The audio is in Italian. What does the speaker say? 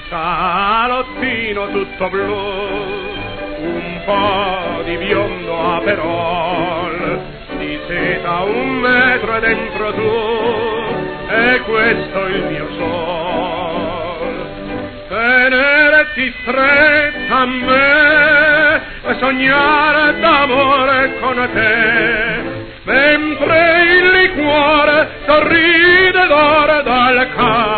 salottino tutto blu, un po' di biondo a perol, di seta 1 metro e dentro tu, e questo il mio sol. Tenerti stretta a me e sognare d'amore con te, mentre il liquore sorride d'oro dal capo.